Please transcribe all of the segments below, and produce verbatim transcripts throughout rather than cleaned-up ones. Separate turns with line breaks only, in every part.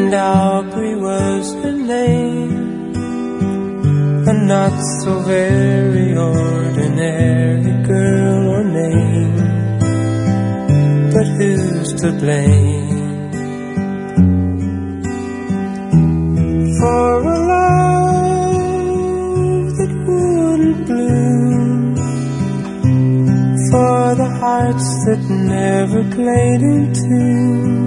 and Aubrey was her name. A not so very ordinary girl or name, but who's to blame for a love that wouldn't bloom, for the hearts that never played in tune,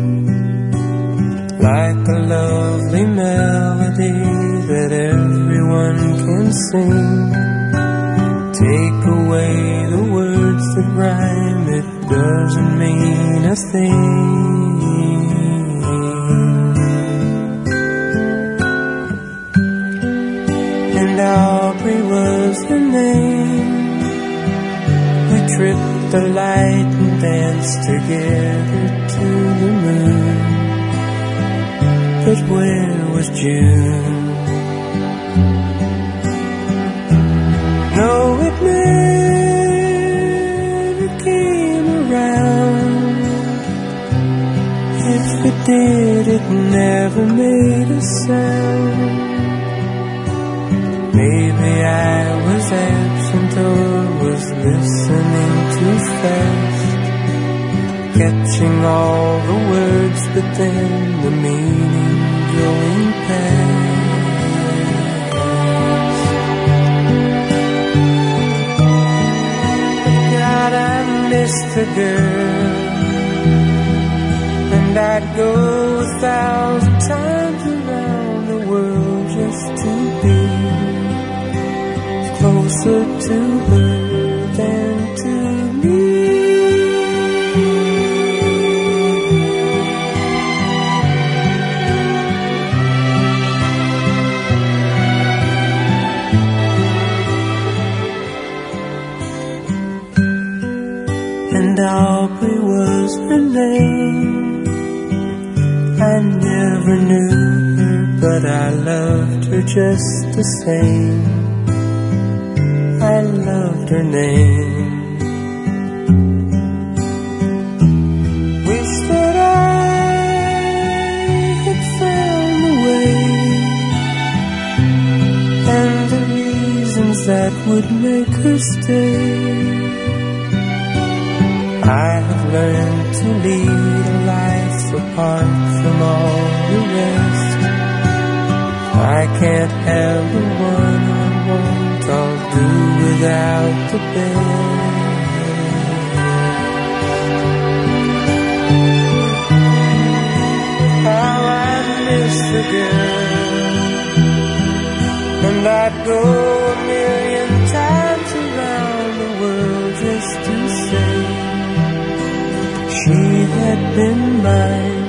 like a lovely melody that everyone can sing. Take away the words that rhyme, it doesn't mean a thing. And Aubrey was the name. We tripped the light and danced together to the moon. But where was June? No, it never came around. If it did, it never made a sound. Maybe I was absent or was listening too fast, catching all the words, but then the meaning going past. God, I missed the girl, and I'd go a thousand times around the world just to be closer to her than to me. And Aubrey was her name. I never knew her, but I loved her just the same. I loved her name. Wish that I had found the way and the reasons that would make her stay. I have learned to lead a life apart from all the rest. I can't have the one I want, I'll do without the best. How I miss the girl, and I'd go a million times around the world just to say she had been mine.